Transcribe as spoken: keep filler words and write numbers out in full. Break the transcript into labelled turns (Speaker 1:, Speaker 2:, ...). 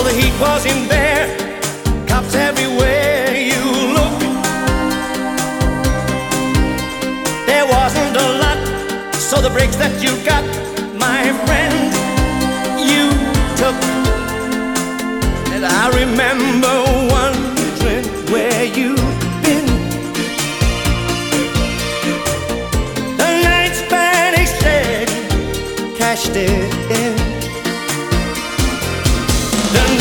Speaker 1: the heat was in there, cops everywhere you looked. There wasn't a lot, so the breaks that you got, my friend, you took. And I remember wondering where you've been. The night Spanish said cashed it in. The